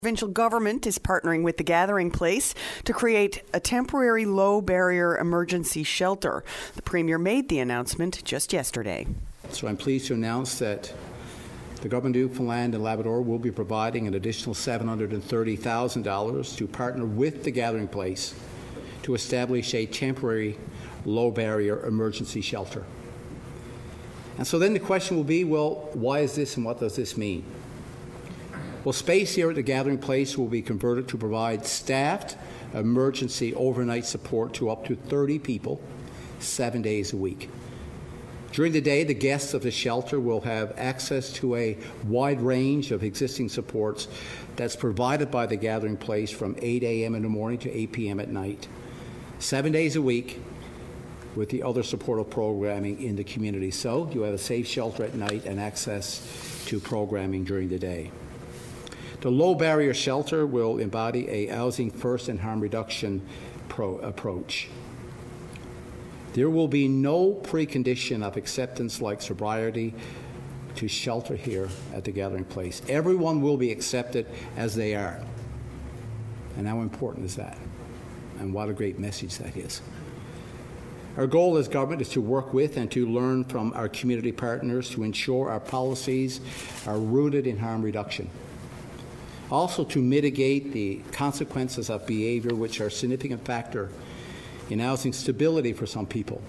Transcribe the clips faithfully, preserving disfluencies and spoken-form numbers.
Provincial government is partnering with the Gathering Place to create a temporary low-barrier emergency shelter. The Premier made the announcement just yesterday. So I'm pleased to announce that the Government of Newfoundland and Labrador will be providing an additional seven hundred thirty thousand dollars to partner with the Gathering Place to establish a temporary low-barrier emergency shelter. And so then the question will be, well, why is this and what does this mean? Well, space here at the Gathering Place will be converted to provide staffed emergency overnight support to up to thirty people, seven days a week. During the day, the guests of the shelter will have access to a wide range of existing supports that's provided by the Gathering Place from eight a.m. in the morning to eight p.m. at night, seven days a week, with the other supportive programming in the community. So you have a safe shelter at night and access to programming during the day. The low-barrier shelter will embody a housing first and harm reduction pro- approach. There will be no precondition of acceptance like sobriety to shelter here at the Gathering Place. Everyone will be accepted as they are. And how important is that? And what a great message that is. Our goal as government is to work with and to learn from our community partners to ensure our policies are rooted in harm reduction. Also to mitigate the consequences of behavior which are a significant factor in housing stability for some people.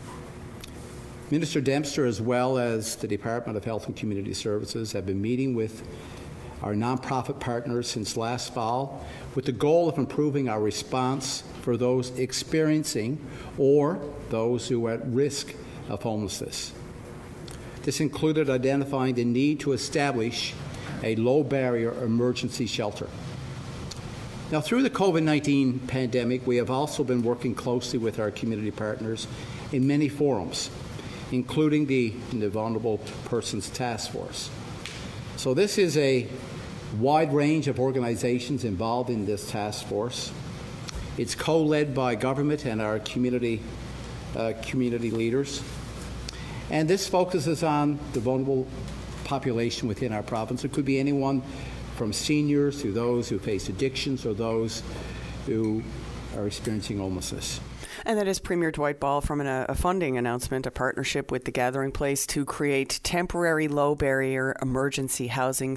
Minister Dempster, as well as the Department of Health and Community Services, have been meeting with our nonprofit partners since last fall with the goal of improving our response for those experiencing or those who are at risk of homelessness. This included identifying the need to establish a low-barrier emergency shelter. Now, through the COVID nineteen pandemic, we have also been working closely with our community partners in many forums, including the, the Vulnerable Persons Task Force. So this is a wide range of organizations involved in this task force. It's co-led by government and our community, uh, community leaders. And this focuses on the vulnerable population within our province. It could be anyone from seniors to those who face addictions or those who are experiencing homelessness. And that is Premier Dwight Ball from an, a funding announcement, a partnership with the Gathering Place to create temporary low-barrier emergency housing